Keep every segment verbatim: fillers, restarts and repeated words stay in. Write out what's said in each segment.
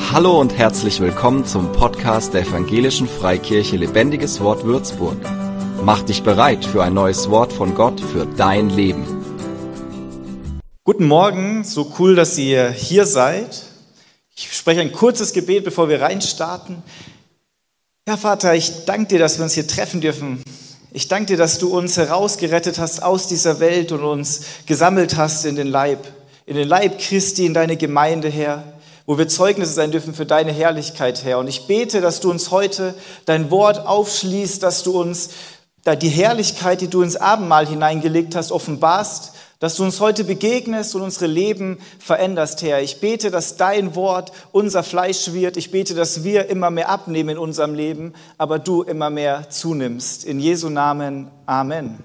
Hallo und herzlich willkommen zum Podcast der Evangelischen Freikirche Lebendiges Wort Würzburg. Mach dich bereit für ein neues Wort von Gott für dein Leben. Guten Morgen, so cool, dass ihr hier seid. Ich spreche ein kurzes Gebet, bevor wir reinstarten. Ja, Vater, ich danke dir, dass wir uns hier treffen dürfen. Ich danke dir, dass du uns herausgerettet hast aus dieser Welt und uns gesammelt hast in den Leib, in den Leib Christi, in deine Gemeinde, Herr, wo wir Zeugnisse sein dürfen für deine Herrlichkeit, Herr. Und ich bete, dass du uns heute dein Wort aufschließt, dass du uns da die Herrlichkeit, die du ins Abendmahl hineingelegt hast, offenbarst, dass du uns heute begegnest und unsere Leben veränderst, Herr. Ich bete, dass dein Wort unser Fleisch wird. Ich bete, dass wir immer mehr abnehmen in unserem Leben, aber du immer mehr zunimmst. In Jesu Namen, Amen.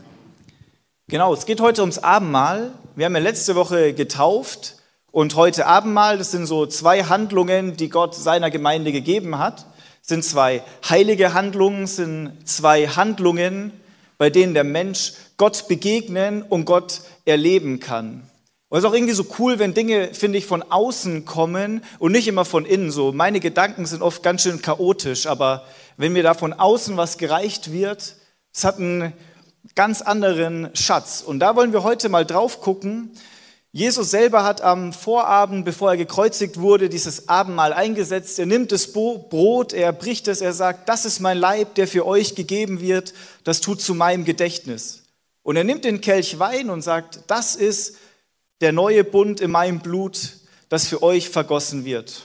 Genau, es geht heute ums Abendmahl. Wir haben ja letzte Woche getauft. Und heute Abendmahl, das sind so zwei Handlungen, die Gott seiner Gemeinde gegeben hat. Es sind zwei heilige Handlungen, es sind zwei Handlungen, bei denen der Mensch Gott begegnen und Gott erleben kann. Und es ist auch irgendwie so cool, wenn Dinge, finde ich, von außen kommen und nicht immer von innen. So, meine Gedanken sind oft ganz schön chaotisch, aber wenn mir da von außen was gereicht wird, es hat einen ganz anderen Schatz. Und da wollen wir heute mal drauf gucken. Jesus selber hat am Vorabend, bevor er gekreuzigt wurde, dieses Abendmahl eingesetzt. Er nimmt das Brot, er bricht es, er sagt, das ist mein Leib, der für euch gegeben wird, das tut zu meinem Gedächtnis. Und er nimmt den Kelch Wein und sagt, das ist der neue Bund in meinem Blut, das für euch vergossen wird.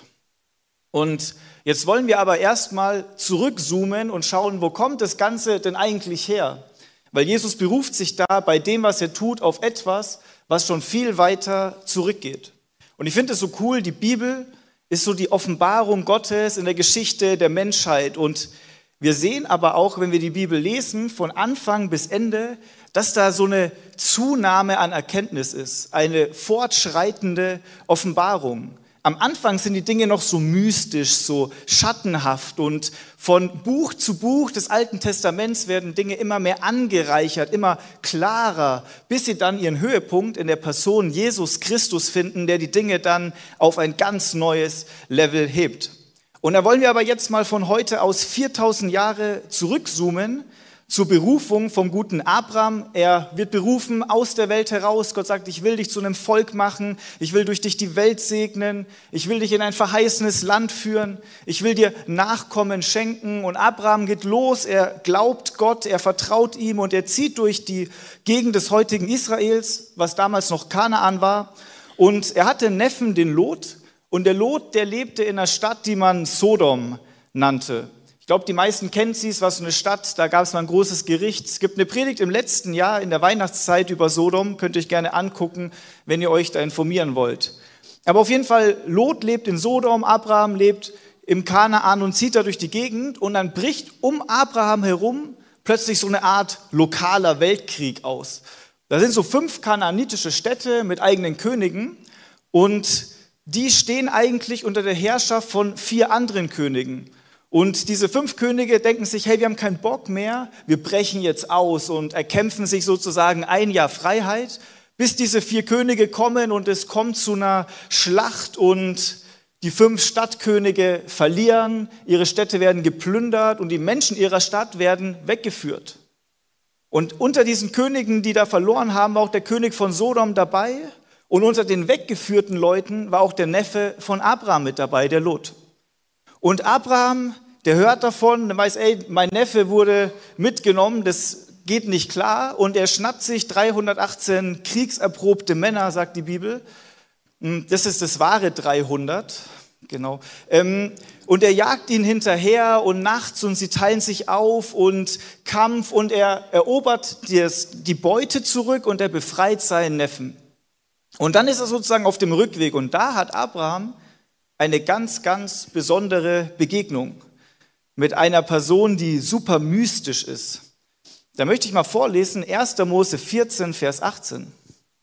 Und jetzt wollen wir aber erstmal zurückzoomen und schauen, wo kommt das Ganze denn eigentlich her? Weil Jesus beruft sich da bei dem, was er tut, auf etwas, was schon viel weiter zurückgeht. Und ich finde es so cool, die Bibel ist so die Offenbarung Gottes in der Geschichte der Menschheit. Und wir sehen aber auch, wenn wir die Bibel lesen, von Anfang bis Ende, dass da so eine Zunahme an Erkenntnis ist, eine fortschreitende Offenbarung. Am Anfang sind die Dinge noch so mystisch, so schattenhaft und von Buch zu Buch des Alten Testaments werden Dinge immer mehr angereichert, immer klarer, bis sie dann ihren Höhepunkt in der Person Jesus Christus finden, der die Dinge dann auf ein ganz neues Level hebt. Und da wollen wir aber jetzt mal von heute aus viertausend Jahre zurückzoomen, zur Berufung vom guten Abraham. Er wird berufen aus der Welt heraus. Gott sagt, ich will dich zu einem Volk machen. Ich will durch dich die Welt segnen. Ich will dich in ein verheißenes Land führen. Ich will dir Nachkommen schenken. Und Abraham geht los. Er glaubt Gott. Er vertraut ihm und er zieht durch die Gegend des heutigen Israels, was damals noch Kanaan war. Und er hatte einen Neffen, den Lot. Und der Lot, der lebte in einer Stadt, die man Sodom nannte. Ich glaube, die meisten kennen sie, es war so eine Stadt, da gab es mal ein großes Gericht. Es gibt eine Predigt im letzten Jahr in der Weihnachtszeit über Sodom, könnt ihr euch gerne angucken, wenn ihr euch da informieren wollt. Aber auf jeden Fall, Lot lebt in Sodom, Abraham lebt im Kanaan und zieht da durch die Gegend und dann bricht um Abraham herum plötzlich so eine Art lokaler Weltkrieg aus. Da sind so fünf kanaanitische Städte mit eigenen Königen und die stehen eigentlich unter der Herrschaft von vier anderen Königen. Und diese fünf Könige denken sich, hey, wir haben keinen Bock mehr, wir brechen jetzt aus und erkämpfen sich sozusagen ein Jahr Freiheit, bis diese vier Könige kommen und es kommt zu einer Schlacht und die fünf Stadtkönige verlieren, ihre Städte werden geplündert und die Menschen ihrer Stadt werden weggeführt. Und unter diesen Königen, die da verloren haben, war auch der König von Sodom dabei und unter den weggeführten Leuten war auch der Neffe von Abraham mit dabei, der Lot. Und Abraham, der hört davon, der weiß, ey, mein Neffe wurde mitgenommen, das geht nicht klar. Und er schnappt sich dreihundertachtzehn kriegserprobte Männer, sagt die Bibel. Das ist das wahre dreihundert, genau. Und er jagt ihn hinterher und nachts und sie teilen sich auf und Kampf und er erobert die Beute zurück und er befreit seinen Neffen. Und dann ist er sozusagen auf dem Rückweg und da hat Abraham eine ganz, ganz besondere Begegnung mit einer Person, die super mystisch ist. Da möchte ich mal vorlesen, erster Mose vierzehn, Vers achtzehn.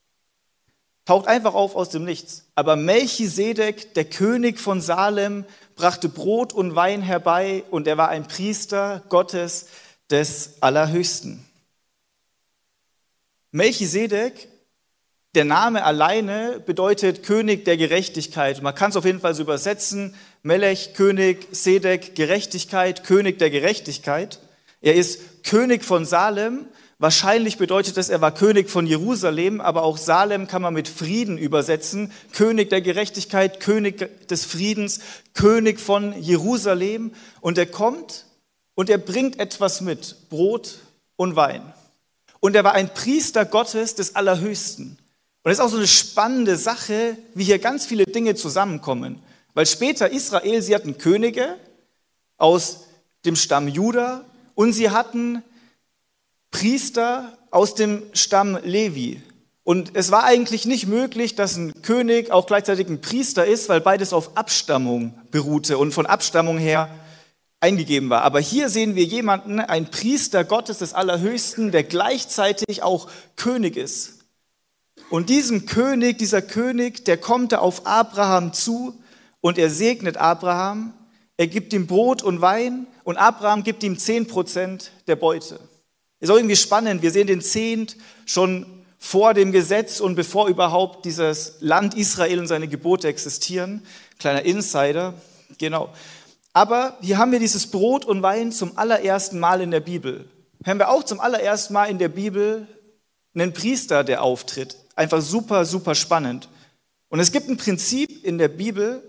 Taucht einfach auf aus dem Nichts. Aber Melchisedek, der König von Salem, brachte Brot und Wein herbei und er war ein Priester Gottes des Allerhöchsten. Melchisedek der Name alleine bedeutet König der Gerechtigkeit. Man kann es auf jeden Fall so übersetzen, Melech, König, Sedek, Gerechtigkeit, König der Gerechtigkeit. Er ist König von Salem. Wahrscheinlich bedeutet das, er war König von Jerusalem, aber auch Salem kann man mit Frieden übersetzen. König der Gerechtigkeit, König des Friedens, König von Jerusalem. Und er kommt und er bringt etwas mit, Brot und Wein. Und er war ein Priester Gottes des Allerhöchsten. Und es ist auch so eine spannende Sache, wie hier ganz viele Dinge zusammenkommen. Weil später Israel, sie hatten Könige aus dem Stamm Juda und sie hatten Priester aus dem Stamm Levi. Und es war eigentlich nicht möglich, dass ein König auch gleichzeitig ein Priester ist, weil beides auf Abstammung beruhte und von Abstammung her eingegeben war. Aber hier sehen wir jemanden, ein Priester Gottes des Allerhöchsten, der gleichzeitig auch König ist. Und diesem König, dieser König, der kommt da auf Abraham zu und er segnet Abraham. Er gibt ihm Brot und Wein und Abraham gibt ihm zehn Prozent der Beute. Ist auch irgendwie spannend, wir sehen den Zehnt schon vor dem Gesetz und bevor überhaupt dieses Land Israel und seine Gebote existieren. Kleiner Insider, genau. Aber hier haben wir dieses Brot und Wein zum allerersten Mal in der Bibel. Hier haben wir auch zum allerersten Mal in der Bibel einen Priester, der auftritt. Einfach super, super spannend. Und es gibt ein Prinzip in der Bibel,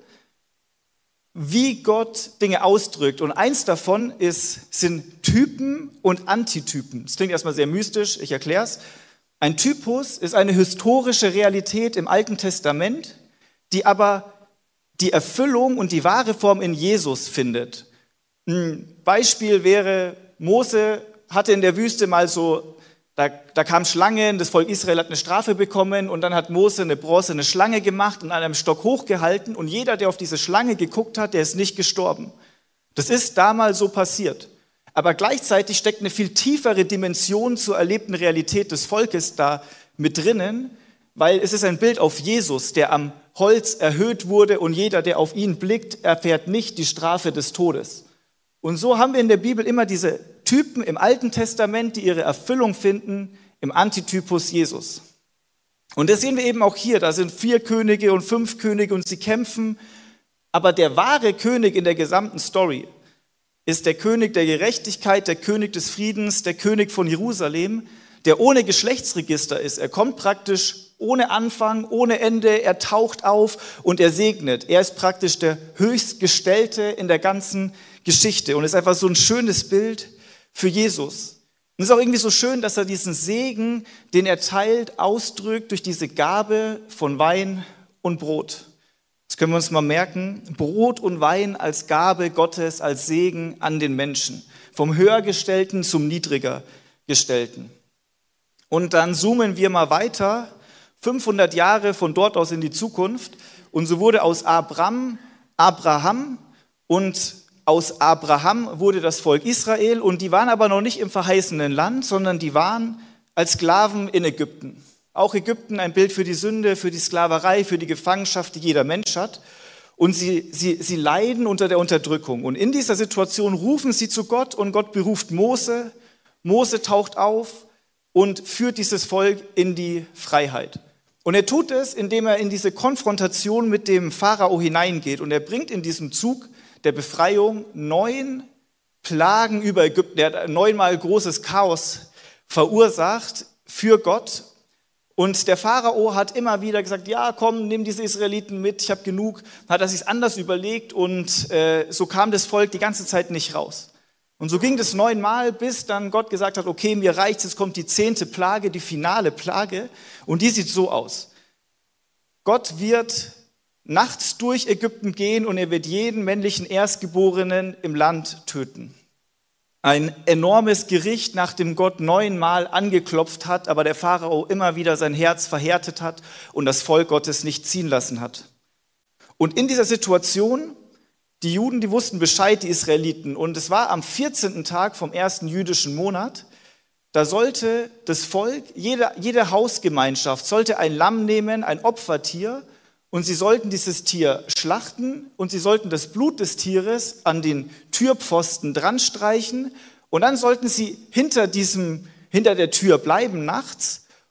wie Gott Dinge ausdrückt. Und eins davon ist, sind Typen und Antitypen. Das klingt erstmal sehr mystisch, ich erkläre es. Ein Typus ist eine historische Realität im Alten Testament, die aber die Erfüllung und die wahre Form in Jesus findet. Ein Beispiel wäre, Mose hatte in der Wüste mal so, da, da kamen Schlangen, das Volk Israel hat eine Strafe bekommen und dann hat Mose eine bronzene Schlange gemacht und an einem Stock hochgehalten und jeder, der auf diese Schlange geguckt hat, der ist nicht gestorben. Das ist damals so passiert. Aber gleichzeitig steckt eine viel tiefere Dimension zur erlebten Realität des Volkes da mit drinnen, weil es ist ein Bild auf Jesus, der am Holz erhöht wurde und jeder, der auf ihn blickt, erfährt nicht die Strafe des Todes. Und so haben wir in der Bibel immer diese Typen im Alten Testament, die ihre Erfüllung finden im Antitypus Jesus. Und das sehen wir eben auch hier, da sind vier Könige und fünf Könige und sie kämpfen, aber der wahre König in der gesamten Story ist der König der Gerechtigkeit, der König des Friedens, der König von Jerusalem, der ohne Geschlechtsregister ist. Er kommt praktisch ohne Anfang, ohne Ende, er taucht auf und er segnet. Er ist praktisch der Höchstgestellte in der ganzen Geschichte und ist einfach so ein schönes Bild für Jesus. Und es ist auch irgendwie so schön, dass er diesen Segen, den er teilt, ausdrückt durch diese Gabe von Wein und Brot. Das können wir uns mal merken. Brot und Wein als Gabe Gottes, als Segen an den Menschen. Vom Höhergestellten zum Niedrigergestellten. Und dann zoomen wir mal weiter, fünfhundert Jahre von dort aus in die Zukunft. Und so wurde aus Abram Abraham und aus Abraham wurde das Volk Israel. Und die waren aber noch nicht im verheißenen Land, sondern die waren als Sklaven in Ägypten. Auch Ägypten ein Bild für die Sünde, für die Sklaverei, für die Gefangenschaft, die jeder Mensch hat. Und sie, sie, sie leiden unter der Unterdrückung. Und in dieser Situation rufen sie zu Gott und Gott beruft Mose. Mose taucht auf und führt dieses Volk in die Freiheit. Und er tut es, indem er in diese Konfrontation mit dem Pharao hineingeht. Und er bringt in diesem Zug der Befreiung neun Plagen über Ägypten. Er hat neunmal großes Chaos verursacht für Gott. Und der Pharao hat immer wieder gesagt, ja komm, nimm diese Israeliten mit, ich habe genug. Dann hat er sich anders überlegt und äh, so kam das Volk die ganze Zeit nicht raus. Und so ging das neunmal, bis dann Gott gesagt hat, okay, mir reicht's, jetzt kommt die zehnte Plage, die finale Plage. Und die sieht so aus. Gott wird nachts durch Ägypten gehen und er wird jeden männlichen Erstgeborenen im Land töten. Ein enormes Gericht, nachdem Gott neunmal angeklopft hat, aber der Pharao immer wieder sein Herz verhärtet hat und das Volk Gottes nicht ziehen lassen hat. Und in dieser Situation, die Juden, die wussten Bescheid, die Israeliten, und es war am vierzehnten Tag vom ersten jüdischen Monat, da sollte das Volk, jede, jede Hausgemeinschaft sollte ein Lamm nehmen, ein Opfertier, und sie sollten dieses Tier schlachten und sie sollten das Blut des Tieres an den Türpfosten dran streichen und dann sollten sie hinter, diesem, hinter der Tür bleiben nachts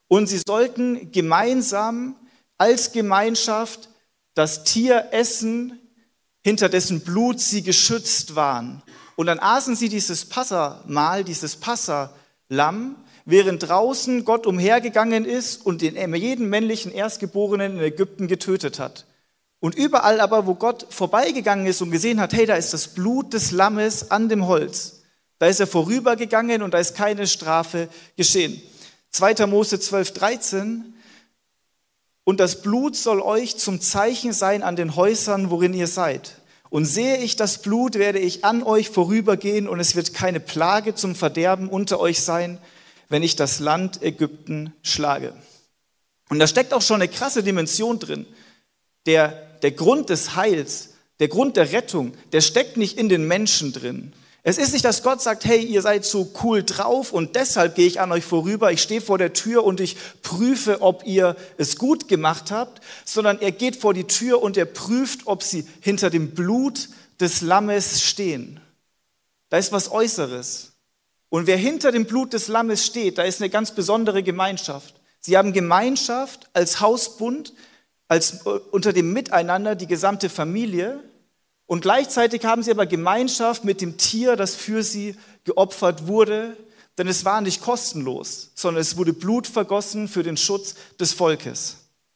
Und sie sollten gemeinsam als Gemeinschaft das Tier essen, hinter dessen Blut sie geschützt waren. Und dann aßen sie dieses Passamahl, dieses Passalamm, während draußen Gott umhergegangen ist und den, jeden männlichen Erstgeborenen in Ägypten getötet hat. Und überall aber, wo Gott vorbeigegangen ist und gesehen hat, hey, da ist das Blut des Lammes an dem Holz, da ist er vorübergegangen und da ist keine Strafe geschehen. zweiter Mose zwölf, dreizehn: Und das Blut soll euch zum Zeichen sein an den Häusern, worin ihr seid. Und sehe ich das Blut, werde ich an euch vorübergehen und es wird keine Plage zum Verderben unter euch sein, wenn ich das Land Ägypten schlage. Und da steckt auch schon eine krasse Dimension drin. Der, der Grund des Heils, der Grund der Rettung, der steckt nicht in den Menschen drin. Es ist nicht, dass Gott sagt, hey, ihr seid so cool drauf und deshalb gehe ich an euch vorüber, ich stehe vor der Tür und ich prüfe, ob ihr es gut gemacht habt, sondern er geht vor die Tür und er prüft, ob sie hinter dem Blut des Lammes stehen. Da ist was Äußeres. Und wer hinter dem Blut des Lammes steht, da ist eine ganz besondere Gemeinschaft. Sie haben Gemeinschaft als Hausbund, als unter dem Miteinander die gesamte Familie. Und gleichzeitig haben sie aber Gemeinschaft mit dem Tier, das für sie geopfert wurde, denn es war nicht kostenlos, sondern es wurde Blut vergossen für den Schutz des Volkes.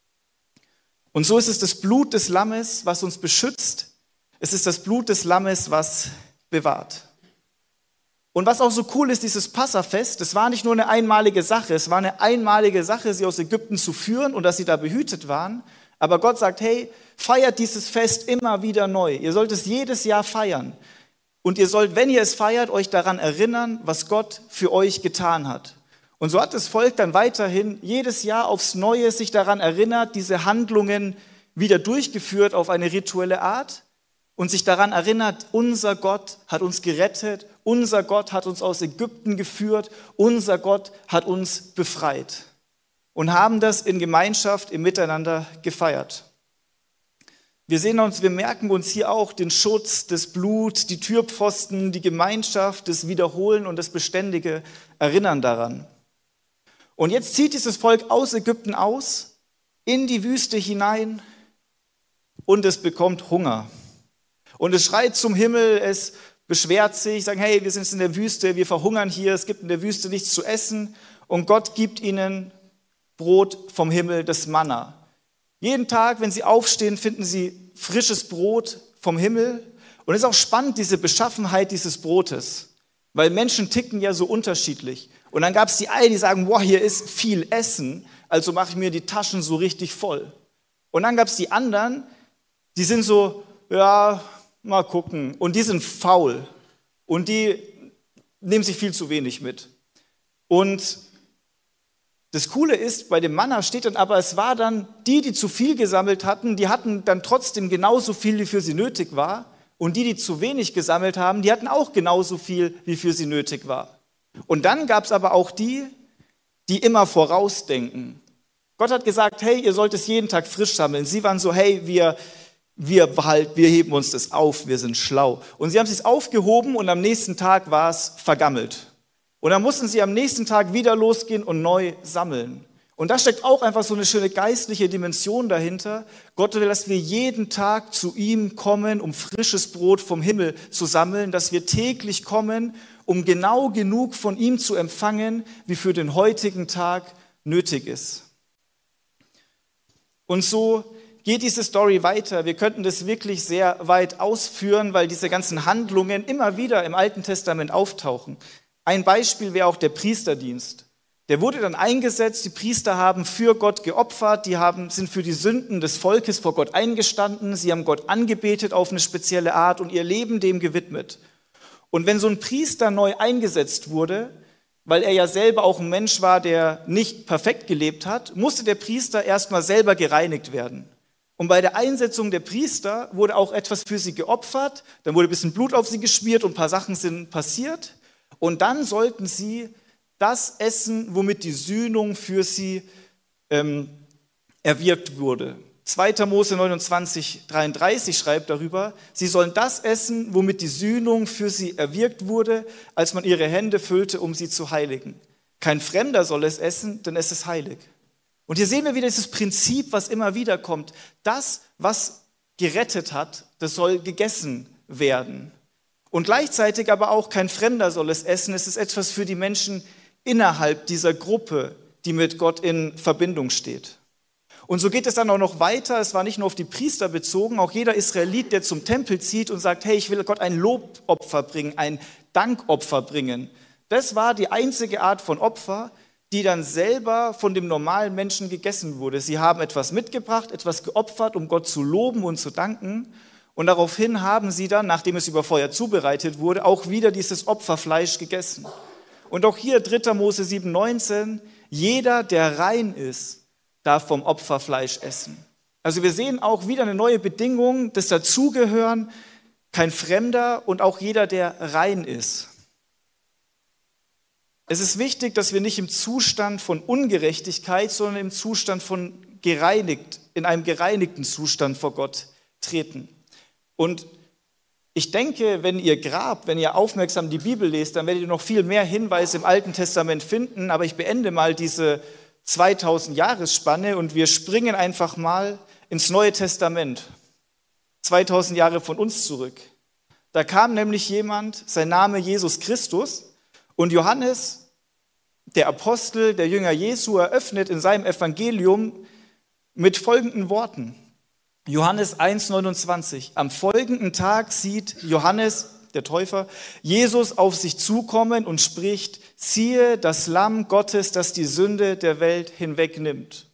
Und so ist es das Blut des Lammes, was uns beschützt. Es ist das Blut des Lammes, was bewahrt. Und was auch so cool ist, dieses Passafest, das war nicht nur eine einmalige Sache, es war eine einmalige Sache, sie aus Ägypten zu führen und dass sie da behütet waren. Aber Gott sagt, hey, feiert dieses Fest immer wieder neu. Ihr sollt es jedes Jahr feiern. Und ihr sollt, wenn ihr es feiert, euch daran erinnern, was Gott für euch getan hat. Und so hat das Volk dann weiterhin jedes Jahr aufs Neue sich daran erinnert, diese Handlungen wieder durchgeführt auf eine rituelle Art und sich daran erinnert, unser Gott hat uns gerettet, unser Gott hat uns aus Ägypten geführt, unser Gott hat uns befreit. Und haben das in Gemeinschaft, im Miteinander gefeiert. Wir sehen uns, wir merken uns hier auch den Schutz, das Blut, die Türpfosten, die Gemeinschaft, das Wiederholen und das beständige Erinnern daran. Und jetzt zieht dieses Volk aus Ägypten aus, in die Wüste hinein und es bekommt Hunger. Und es schreit zum Himmel, es beschwert sich, sagt, hey, wir sind jetzt in der Wüste, wir verhungern hier, es gibt in der Wüste nichts zu essen. Und Gott gibt ihnen Brot vom Himmel, das Manna. Jeden Tag, wenn sie aufstehen, finden sie frisches Brot vom Himmel. Und es ist auch spannend, diese Beschaffenheit dieses Brotes, weil Menschen ticken ja so unterschiedlich. Und dann gab es die einen, die sagen, wow, hier ist viel Essen, also mache ich mir die Taschen so richtig voll. Und dann gab es die anderen, die sind so, ja, mal gucken. Und die sind faul und die nehmen sich viel zu wenig mit. Und das Coole ist, bei dem Manna steht dann aber, es war dann die, die zu viel gesammelt hatten, die hatten dann trotzdem genauso viel, wie für sie nötig war. Und die, die zu wenig gesammelt haben, die hatten auch genauso viel, wie für sie nötig war. Und dann gab es aber auch die, die immer vorausdenken. Gott hat gesagt, hey, ihr sollt es jeden Tag frisch sammeln. Sie waren so, hey, wir, wir, halt, wir heben uns das auf, wir sind schlau. Und sie haben es sich aufgehoben und am nächsten Tag war es vergammelt. Und dann mussten sie am nächsten Tag wieder losgehen und neu sammeln. Und da steckt auch einfach so eine schöne geistliche Dimension dahinter. Gott will, dass wir jeden Tag zu ihm kommen, um frisches Brot vom Himmel zu sammeln, dass wir täglich kommen, um genau genug von ihm zu empfangen, wie für den heutigen Tag nötig ist. Und so geht diese Story weiter. Wir könnten das wirklich sehr weit ausführen, weil diese ganzen Handlungen immer wieder im Alten Testament auftauchen. Ein Beispiel wäre auch der Priesterdienst. Der wurde dann eingesetzt, die Priester haben für Gott geopfert, die haben, sind für die Sünden des Volkes vor Gott eingestanden, sie haben Gott angebetet auf eine spezielle Art und ihr Leben dem gewidmet. Und wenn so ein Priester neu eingesetzt wurde, weil er ja selber auch ein Mensch war, der nicht perfekt gelebt hat, musste der Priester erstmal selber gereinigt werden. Und bei der Einsetzung der Priester wurde auch etwas für sie geopfert, dann wurde ein bisschen Blut auf sie geschmiert und ein paar Sachen sind passiert. Und dann sollten sie das essen, womit die Sühnung für sie ähm, erwirkt wurde. zweiter Mose neunundzwanzig, dreiunddreißig schreibt darüber, sie sollen das essen, womit die Sühnung für sie erwirkt wurde, als man ihre Hände füllte, um sie zu heiligen. Kein Fremder soll es essen, denn es ist heilig. Und hier sehen wir wieder dieses Prinzip, was immer wieder kommt. Das, was gerettet hat, das soll gegessen werden. Und gleichzeitig aber auch kein Fremder soll es essen. Es ist etwas für die Menschen innerhalb dieser Gruppe, die mit Gott in Verbindung steht. Und so geht es dann auch noch weiter. Es war nicht nur auf die Priester bezogen, auch jeder Israelit, der zum Tempel zieht und sagt, hey, ich will Gott ein Lobopfer bringen, ein Dankopfer bringen. Das war die einzige Art von Opfer, die dann selber von dem normalen Menschen gegessen wurde. Sie haben etwas mitgebracht, etwas geopfert, um Gott zu loben und zu danken. Und daraufhin haben sie dann, nachdem es über Feuer zubereitet wurde, auch wieder dieses Opferfleisch gegessen. Und auch hier dritter Mose sieben neunzehn, jeder, der rein ist, darf vom Opferfleisch essen. Also wir sehen auch wieder eine neue Bedingung, das Dazugehören, kein Fremder und auch jeder, der rein ist. Es ist wichtig, dass wir nicht im Zustand von Ungerechtigkeit, sondern im Zustand von gereinigt, in einem gereinigten Zustand vor Gott treten. Und ich denke, wenn ihr grabt, wenn ihr aufmerksam die Bibel lest, dann werdet ihr noch viel mehr Hinweise im Alten Testament finden, aber ich beende mal diese zweitausend Jahresspanne und wir springen einfach mal ins Neue Testament, zweitausend Jahre von uns zurück. Da kam nämlich jemand, sein Name Jesus Christus, und Johannes, der Apostel, der Jünger Jesu, eröffnet in seinem Evangelium mit folgenden Worten. Johannes eins neunundzwanzig. Am folgenden Tag sieht Johannes, der Täufer, Jesus auf sich zukommen und spricht, siehe das Lamm Gottes, das die Sünde der Welt hinwegnimmt.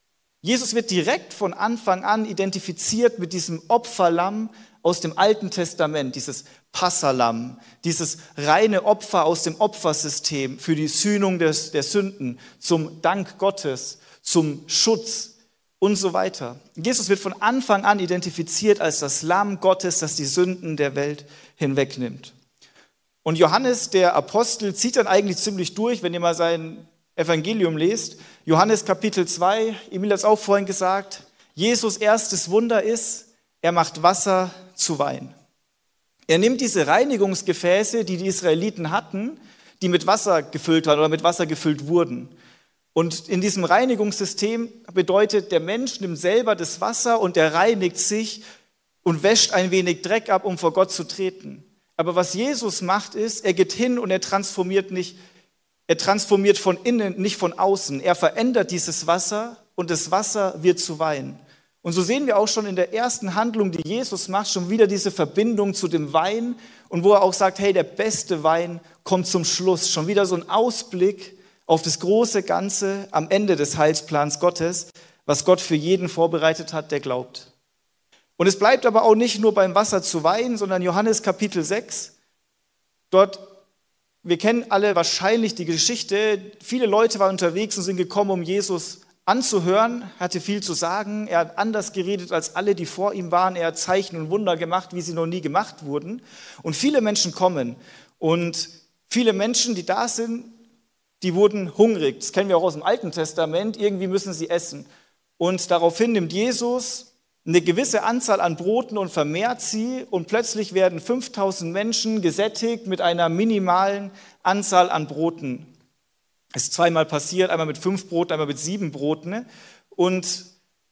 Jesus wird direkt von Anfang an identifiziert mit diesem Opferlamm aus dem Alten Testament, dieses Passalamm, dieses reine Opfer aus dem Opfersystem für die Sühnung des, der Sünden, zum Dank Gottes, zum Schutz und so weiter. Jesus wird von Anfang an identifiziert als das Lamm Gottes, das die Sünden der Welt hinwegnimmt. Und Johannes, der Apostel, zieht dann eigentlich ziemlich durch, wenn ihr mal sein Evangelium lest. Johannes Kapitel zwei, Emil hat es auch vorhin gesagt, Jesus' erstes Wunder ist, er macht Wasser zu Wein. Er nimmt diese Reinigungsgefäße, die die Israeliten hatten, die mit Wasser gefüllt waren oder mit Wasser gefüllt wurden. Und in diesem Reinigungssystem bedeutet, der Mensch nimmt selber das Wasser und er reinigt sich und wäscht ein wenig Dreck ab, um vor Gott zu treten. Aber was Jesus macht ist, er geht hin und er transformiert nicht, er transformiert von innen, nicht von außen. Er verändert dieses Wasser und das Wasser wird zu Wein. Und so sehen wir auch schon in der ersten Handlung, die Jesus macht, schon wieder diese Verbindung zu dem Wein und wo er auch sagt, hey, der beste Wein kommt zum Schluss. Schon wieder so ein Ausblick auf das große Ganze am Ende des Heilsplans Gottes, was Gott für jeden vorbereitet hat, der glaubt. Und es bleibt aber auch nicht nur beim Wasser zu Wein, sondern Johannes Kapitel sechs, dort, wir kennen alle wahrscheinlich die Geschichte, viele Leute waren unterwegs und sind gekommen, um Jesus anzuhören, hatte viel zu sagen, er hat anders geredet als alle, die vor ihm waren, er hat Zeichen und Wunder gemacht, wie sie noch nie gemacht wurden. Und viele Menschen kommen und viele Menschen, die da sind, die wurden hungrig. Das kennen wir auch aus dem Alten Testament, irgendwie müssen sie essen. Und daraufhin nimmt Jesus eine gewisse Anzahl an Broten und vermehrt sie und plötzlich werden fünftausend Menschen gesättigt mit einer minimalen Anzahl an Broten. Es ist zweimal passiert, einmal mit fünf Broten, einmal mit sieben Broten. Und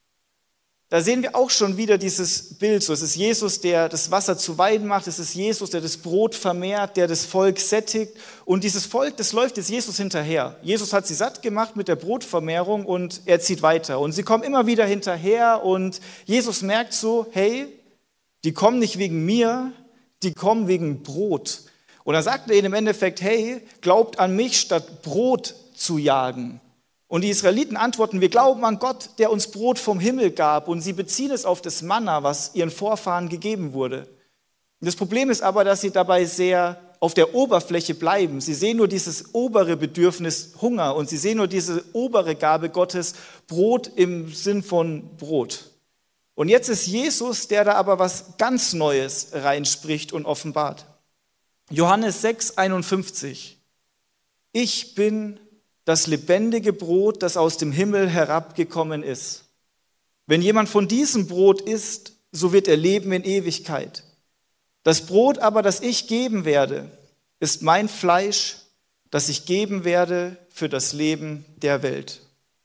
da sehen wir auch schon wieder dieses Bild. So, es ist Jesus, der das Wasser zu Wein macht. Es ist Jesus, der das Brot vermehrt, der das Volk sättigt. Und dieses Volk, das läuft jetzt Jesus hinterher. Jesus hat sie satt gemacht mit der Brotvermehrung und er zieht weiter. Und sie kommen immer wieder hinterher und Jesus merkt so, hey, die kommen nicht wegen mir, die kommen wegen Brot. Und dann sagt er ihnen im Endeffekt, hey, glaubt an mich, statt Brot zu jagen. Und die Israeliten antworten, wir glauben an Gott, der uns Brot vom Himmel gab. Und sie beziehen es auf das Manna, was ihren Vorfahren gegeben wurde. Und das Problem ist aber, dass sie dabei sehr auf der Oberfläche bleiben. Sie sehen nur dieses obere Bedürfnis Hunger und sie sehen nur diese obere Gabe Gottes, Brot im Sinn von Brot. Und jetzt ist Jesus, der da aber was ganz Neues reinspricht und offenbart. Johannes sechs einundfünfzig. Ich bin das lebendige Brot, das aus dem Himmel herabgekommen ist. Wenn jemand von diesem Brot isst, so wird er leben in Ewigkeit. Das Brot aber, das ich geben werde, ist mein Fleisch, das ich geben werde für das Leben der Welt.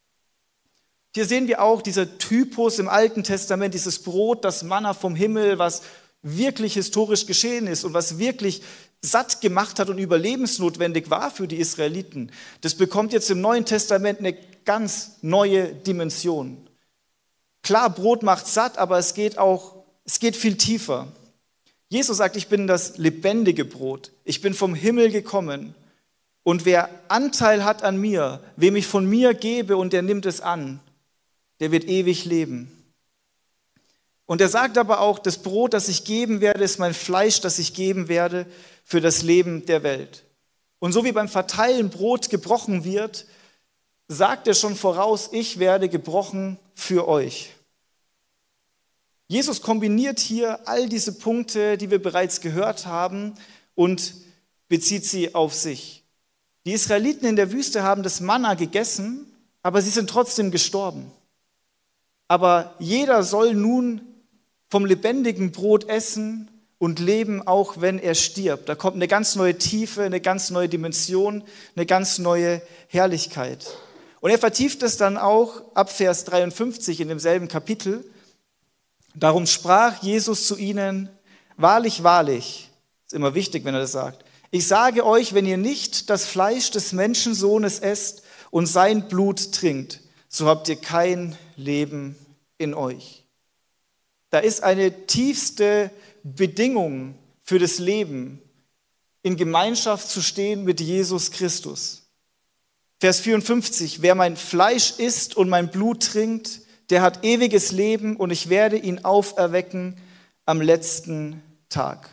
Hier sehen wir auch dieser Typus im Alten Testament, dieses Brot, das Manna vom Himmel, was wirklich historisch geschehen ist und was wirklich satt gemacht hat und überlebensnotwendig war für die Israeliten. Das bekommt jetzt im Neuen Testament eine ganz neue Dimension. Klar, Brot macht satt, aber es geht auch, es geht viel tiefer. Jesus sagt, ich bin das lebendige Brot. Ich bin vom Himmel gekommen. Und wer Anteil hat an mir, wem ich von mir gebe und der nimmt es an, der wird ewig leben. Und er sagt aber auch, das Brot, das ich geben werde, ist mein Fleisch, das ich geben werde für das Leben der Welt. Und so wie beim Verteilen Brot gebrochen wird, sagt er schon voraus, ich werde gebrochen für euch. Jesus kombiniert hier all diese Punkte, die wir bereits gehört haben, und bezieht sie auf sich. Die Israeliten in der Wüste haben das Manna gegessen, aber sie sind trotzdem gestorben. Aber jeder soll nun vom lebendigen Brot essen und leben, auch wenn er stirbt. Da kommt eine ganz neue Tiefe, eine ganz neue Dimension, eine ganz neue Herrlichkeit. Und er vertieft es dann auch ab Vers dreiundfünfzig in demselben Kapitel. Darum sprach Jesus zu ihnen, wahrlich, wahrlich, ist immer wichtig, wenn er das sagt, ich sage euch, wenn ihr nicht das Fleisch des Menschensohnes esst und sein Blut trinkt, so habt ihr kein Leben in euch. Da ist eine tiefste Bedingung für das Leben, in Gemeinschaft zu stehen mit Jesus Christus. Vers vierundfünfzig, wer mein Fleisch isst und mein Blut trinkt, der hat ewiges Leben und ich werde ihn auferwecken am letzten Tag.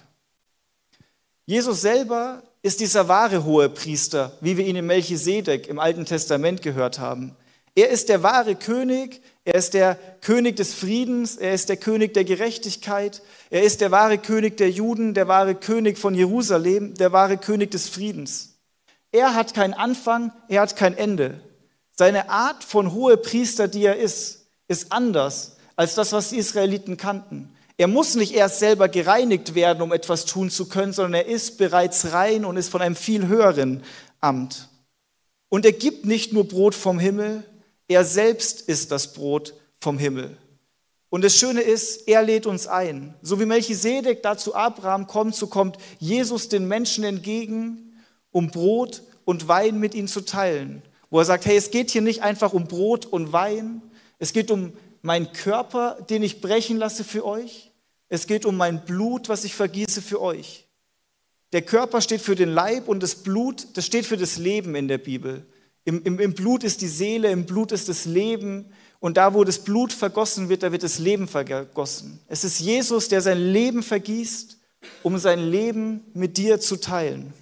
Jesus selber ist dieser wahre Hohepriester, wie wir ihn in Melchisedek im Alten Testament gehört haben. Er ist der wahre König, er ist der König des Friedens, er ist der König der Gerechtigkeit, er ist der wahre König der Juden, der wahre König von Jerusalem, der wahre König des Friedens. Er hat keinen Anfang, er hat kein Ende. Seine Art von Hohepriester, die er ist, ist anders als das, was die Israeliten kannten. Er muss nicht erst selber gereinigt werden, um etwas tun zu können, sondern er ist bereits rein und ist von einem viel höheren Amt. Und er gibt nicht nur Brot vom Himmel, er selbst ist das Brot vom Himmel. Und das Schöne ist, er lädt uns ein. So wie Melchisedek da zu Abraham kommt, so kommt Jesus den Menschen entgegen, um Brot und Wein mit ihnen zu teilen. Wo er sagt, hey, es geht hier nicht einfach um Brot und Wein, es geht um meinen Körper, den ich brechen lasse für euch. Es geht um mein Blut, was ich vergieße für euch. Der Körper steht für den Leib und das Blut, das steht für das Leben in der Bibel. Im, im, im Blut ist die Seele, im Blut ist das Leben. Und da, wo das Blut vergossen wird, da wird das Leben vergossen. Es ist Jesus, der sein Leben vergießt, um sein Leben mit dir zu teilen.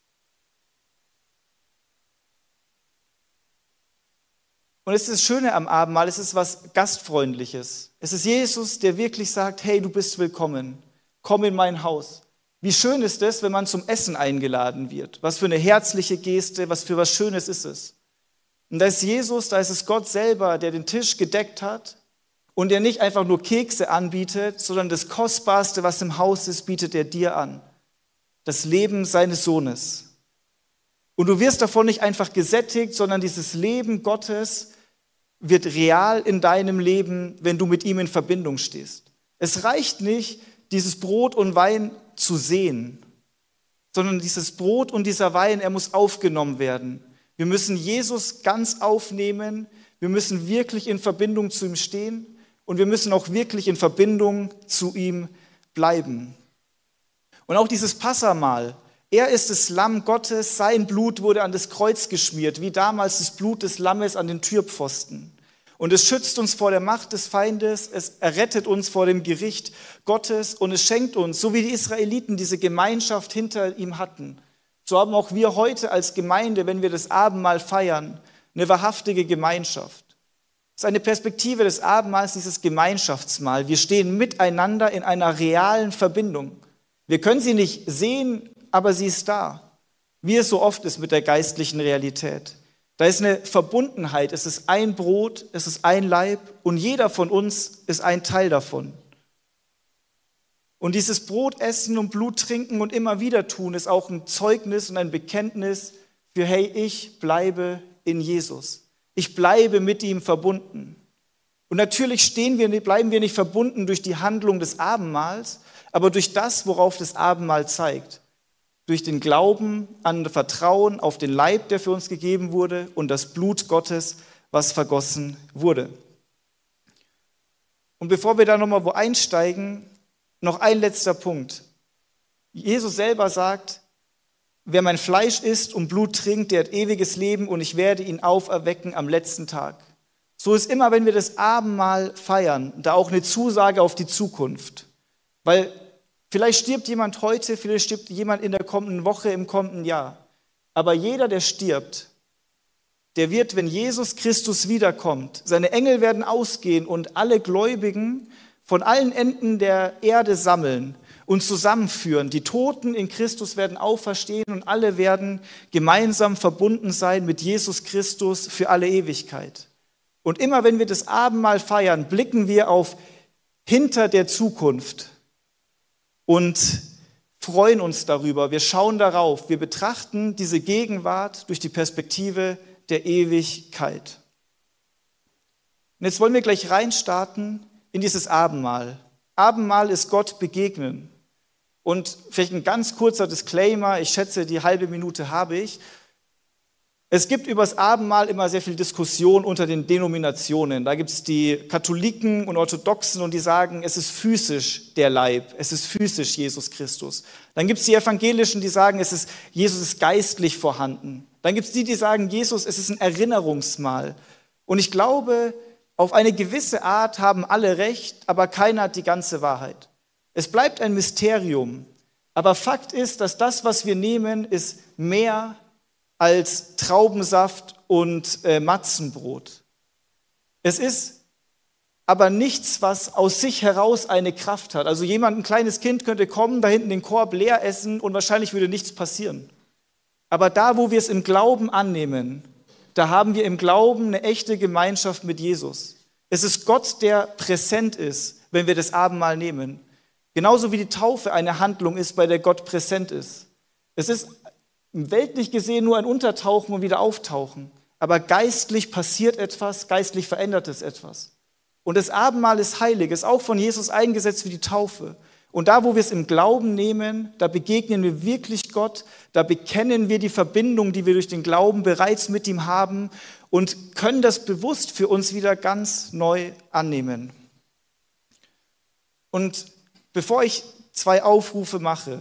Und es ist das Schöne am Abendmahl, es ist was Gastfreundliches. Es ist Jesus, der wirklich sagt, hey, du bist willkommen, komm in mein Haus. Wie schön ist es, wenn man zum Essen eingeladen wird? Was für eine herzliche Geste, was für was Schönes ist es? Und da ist Jesus, da ist es Gott selber, der den Tisch gedeckt hat und der nicht einfach nur Kekse anbietet, sondern das Kostbarste, was im Haus ist, bietet er dir an. Das Leben seines Sohnes. Und du wirst davon nicht einfach gesättigt, sondern dieses Leben Gottes wird real in deinem Leben, wenn du mit ihm in Verbindung stehst. Es reicht nicht, dieses Brot und Wein zu sehen, sondern dieses Brot und dieser Wein, er muss aufgenommen werden. Wir müssen Jesus ganz aufnehmen, wir müssen wirklich in Verbindung zu ihm stehen und wir müssen auch wirklich in Verbindung zu ihm bleiben. Und auch dieses Passahmahl, er ist das Lamm Gottes, sein Blut wurde an das Kreuz geschmiert, wie damals das Blut des Lammes an den Türpfosten. Und es schützt uns vor der Macht des Feindes, es errettet uns vor dem Gericht Gottes und es schenkt uns, so wie die Israeliten diese Gemeinschaft hinter ihm hatten, so haben auch wir heute als Gemeinde, wenn wir das Abendmahl feiern, eine wahrhaftige Gemeinschaft. Es ist eine Perspektive des Abendmahls, dieses Gemeinschaftsmahl. Wir stehen miteinander in einer realen Verbindung. Wir können sie nicht sehen, aber sie ist da, wie es so oft ist mit der geistlichen Realität. Da ist eine Verbundenheit, es ist ein Brot, es ist ein Leib und jeder von uns ist ein Teil davon. Und dieses Brot essen und Blut trinken und immer wieder tun, ist auch ein Zeugnis und ein Bekenntnis für, hey, ich bleibe in Jesus. Ich bleibe mit ihm verbunden. Und natürlich stehen wir, bleiben wir nicht verbunden durch die Handlung des Abendmahls, aber durch das, worauf das Abendmahl zeigt. Durch den Glauben an Vertrauen auf den Leib, der für uns gegeben wurde, und das Blut Gottes, was vergossen wurde. Und bevor wir da nochmal wo einsteigen, noch ein letzter Punkt. Jesus selber sagt, wer mein Fleisch isst und Blut trinkt, der hat ewiges Leben und ich werde ihn auferwecken am letzten Tag. So ist immer, wenn wir das Abendmahl feiern, da auch eine Zusage auf die Zukunft. Weil vielleicht stirbt jemand heute, vielleicht stirbt jemand in der kommenden Woche, im kommenden Jahr. Aber jeder, der stirbt, der wird, wenn Jesus Christus wiederkommt, seine Engel werden ausgehen und alle Gläubigen von allen Enden der Erde sammeln und zusammenführen. Die Toten in Christus werden auferstehen und alle werden gemeinsam verbunden sein mit Jesus Christus für alle Ewigkeit. Und immer wenn wir das Abendmahl feiern, blicken wir auf hinter der Zukunft und freuen uns darüber. Wir schauen darauf, wir betrachten diese Gegenwart durch die Perspektive der Ewigkeit. Und jetzt wollen wir gleich reinstarten in dieses Abendmahl. Abendmahl ist Gott begegnen. Und vielleicht ein ganz kurzer Disclaimer, ich schätze, die halbe Minute habe ich. Es gibt über das Abendmahl immer sehr viel Diskussion unter den Denominationen. Da gibt es die Katholiken und Orthodoxen und die sagen, es ist physisch der Leib, es ist physisch Jesus Christus. Dann gibt es die Evangelischen, die sagen, es ist, Jesus ist geistlich vorhanden. Dann gibt es die, die sagen, Jesus, es ist ein Erinnerungsmahl. Und ich glaube, auf eine gewisse Art haben alle recht, aber keiner hat die ganze Wahrheit. Es bleibt ein Mysterium. Aber Fakt ist, dass das, was wir nehmen, ist mehr als Traubensaft und äh, Matzenbrot. Es ist aber nichts, was aus sich heraus eine Kraft hat. Also jemand, ein kleines Kind könnte kommen, da hinten den Korb leer essen und wahrscheinlich würde nichts passieren. Aber da, wo wir es im Glauben annehmen, da haben wir im Glauben eine echte Gemeinschaft mit Jesus. Es ist Gott, der präsent ist, wenn wir das Abendmahl nehmen. Genauso wie die Taufe eine Handlung ist, bei der Gott präsent ist. Es ist weltlich gesehen nur ein Untertauchen und wieder Auftauchen. Aber geistlich passiert etwas, geistlich verändert es etwas. Und das Abendmahl ist heilig, ist auch von Jesus eingesetzt wie die Taufe. Und da, wo wir es im Glauben nehmen, da begegnen wir wirklich Gott, da bekennen wir die Verbindung, die wir durch den Glauben bereits mit ihm haben und können das bewusst für uns wieder ganz neu annehmen. Und bevor ich zwei Aufrufe mache,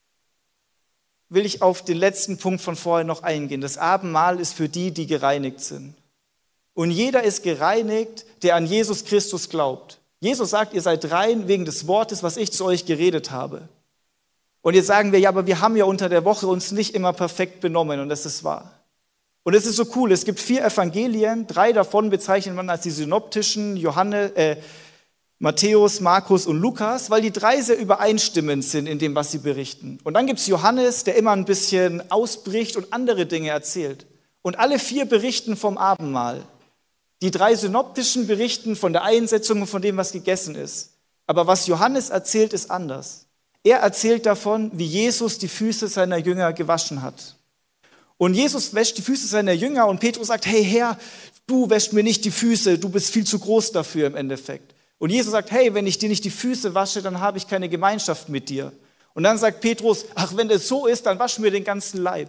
will ich auf den letzten Punkt von vorher noch eingehen. Das Abendmahl ist für die, die gereinigt sind. Und jeder ist gereinigt, der an Jesus Christus glaubt. Jesus sagt, ihr seid rein wegen des Wortes, was ich zu euch geredet habe. Und jetzt sagen wir, ja, aber wir haben ja unter der Woche uns nicht immer perfekt benommen und das ist wahr. Und es ist so cool, es gibt vier Evangelien, drei davon bezeichnet man als die synoptischen, Johannes, äh, Matthäus, Markus und Lukas, weil die drei sehr übereinstimmend sind in dem, was sie berichten. Und dann gibt es Johannes, der immer ein bisschen ausbricht und andere Dinge erzählt. Und alle vier berichten vom Abendmahl. Die drei synoptischen berichten von der Einsetzung und von dem, was gegessen ist. Aber was Johannes erzählt, ist anders. Er erzählt davon, wie Jesus die Füße seiner Jünger gewaschen hat. Und Jesus wäscht die Füße seiner Jünger und Petrus sagt, hey Herr, du wäschst mir nicht die Füße, du bist viel zu groß dafür im Endeffekt. Und Jesus sagt, hey, wenn ich dir nicht die Füße wasche, dann habe ich keine Gemeinschaft mit dir. Und dann sagt Petrus, ach, wenn das so ist, dann wasch mir den ganzen Leib.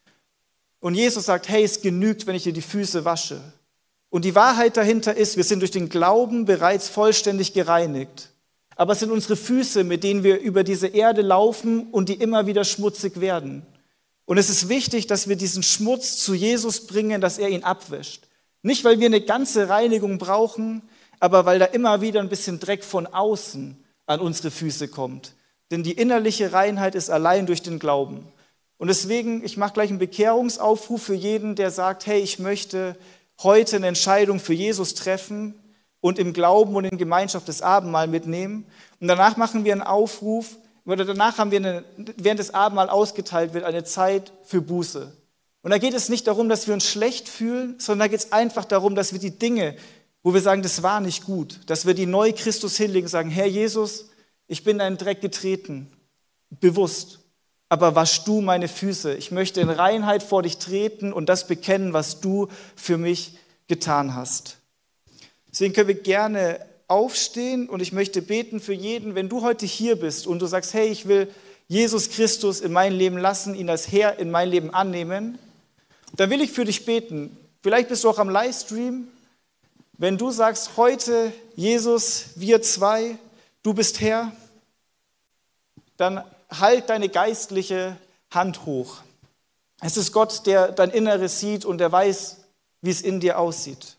Und Jesus sagt, hey, es genügt, wenn ich dir die Füße wasche. Und die Wahrheit dahinter ist, wir sind durch den Glauben bereits vollständig gereinigt. Aber es sind unsere Füße, mit denen wir über diese Erde laufen und die immer wieder schmutzig werden. Und es ist wichtig, dass wir diesen Schmutz zu Jesus bringen, dass er ihn abwäscht. Nicht, weil wir eine ganze Reinigung brauchen, aber weil da immer wieder ein bisschen Dreck von außen an unsere Füße kommt. Denn die innerliche Reinheit ist allein durch den Glauben. Und deswegen, ich mache gleich einen Bekehrungsaufruf für jeden, der sagt, hey, ich möchte heute eine Entscheidung für Jesus treffen und im Glauben und in Gemeinschaft das Abendmahl mitnehmen. Und danach machen wir einen Aufruf, oder danach haben wir, eine, während das Abendmahl ausgeteilt wird, eine Zeit für Buße. Und da geht es nicht darum, dass wir uns schlecht fühlen, sondern da geht es einfach darum, dass wir die Dinge, wo wir sagen, das war nicht gut, dass wir die neu Christus hinlegen und sagen, Herr Jesus, ich bin in einen Dreck getreten, bewusst. aber wasch du meine Füße. Ich möchte in Reinheit vor dich treten und das bekennen, was du für mich getan hast. Deswegen können wir gerne aufstehen und ich möchte beten für jeden, wenn du heute hier bist und du sagst, hey, ich will Jesus Christus in mein Leben lassen, ihn als Herr in mein Leben annehmen, dann will ich für dich beten. Vielleicht bist du auch am Livestream. Wenn du sagst, heute, Jesus, wir zwei, du bist Herr, dann halt deine geistliche Hand hoch. Es ist Gott, der dein Inneres sieht und der weiß, wie es in dir aussieht.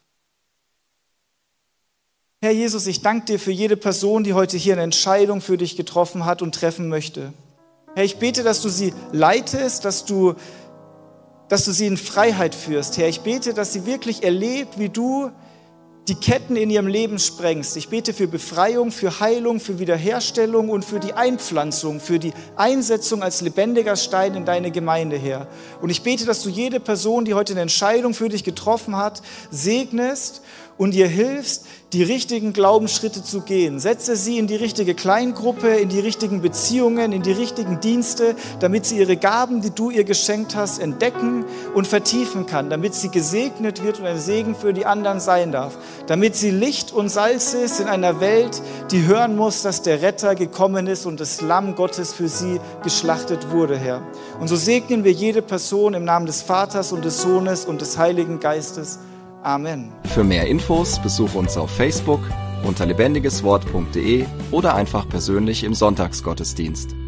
Herr Jesus, ich danke dir für jede Person, die heute hier eine Entscheidung für dich getroffen hat und treffen möchte. Herr, ich bete, dass du sie leitest, dass du, dass du sie in Freiheit führst. Herr, ich bete, dass sie wirklich erlebt, wie du die Ketten in ihrem Leben sprengst. Ich bete für Befreiung, für Heilung, für Wiederherstellung und für die Einpflanzung, für die Einsetzung als lebendiger Stein in deine Gemeinde, Herr. Und ich bete, dass du jede Person, die heute eine Entscheidung für dich getroffen hat, segnest und ihr hilfst, die richtigen Glaubensschritte zu gehen. Setze sie in die richtige Kleingruppe, in die richtigen Beziehungen, in die richtigen Dienste, damit sie ihre Gaben, die du ihr geschenkt hast, entdecken und vertiefen kann, damit sie gesegnet wird und ein Segen für die anderen sein darf, damit sie Licht und Salz ist in einer Welt, die hören muss, dass der Retter gekommen ist und das Lamm Gottes für sie geschlachtet wurde, Herr. Und so segnen wir jede Person im Namen des Vaters und des Sohnes und des Heiligen Geistes. Amen. Für mehr Infos besuche uns auf Facebook unter lebendiges wort punkt de oder einfach persönlich im Sonntagsgottesdienst.